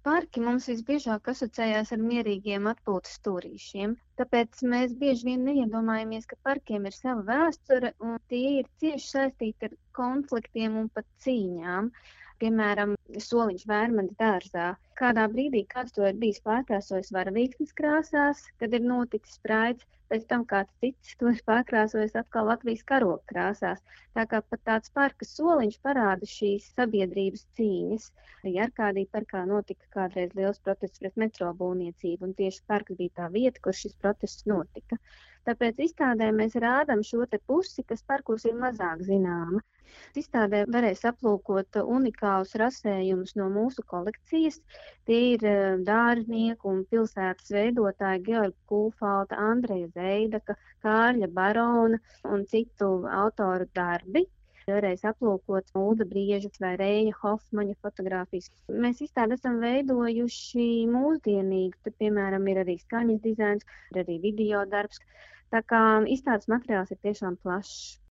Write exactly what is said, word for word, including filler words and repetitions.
Parki mums visbiežāk asociējās ar mierīgiem atpūtas turīšiem, tāpēc mēs bieži vien neiedomājamies, ka parkiem ir sava vēsture un tie ir cieši saistīti ar konfliktiem un pat cīņām. Piemēram, soliņš Vērmaņu dārzā. Kādā brīdī kāds to ir bijis pārkrāsojis varavīksnes krāsās, tad ir noticis spraids, pēc tam kāds cits to ir pārkrāsojis atkal Latvijas karoga krāsās. Tā kā pat tāds parka soliņš parāda šīs sabiedrības cīņas. Arī Arkādija parkā notika kādreiz liels protests pret metro būvniecību, un tieši parks bija tā vieta, kur šis protests notika. Tāpēc izstādē mēs rādām šo te pusi, kas parkos ir mazāk zināma. Izstādē varēs aplūkot unikālus rasējumus no mūsu kolekcijas. Tie ir dārznieku un pilsētas veidotāji Georga Kulfalta, Andreja Zeidaka, Kārļa Barona un citu autoru darbi. Varēs aplūkot Ulda Brieža vai Reina Hofmaņa fotogrāfijas. Mēs izstādi esam veidojuši mūsdienīgi. Tad, piemēram, ir arī skaņas dizains, ir arī video darbs. Tā kā izstādes materiāls ir tiešām plašs.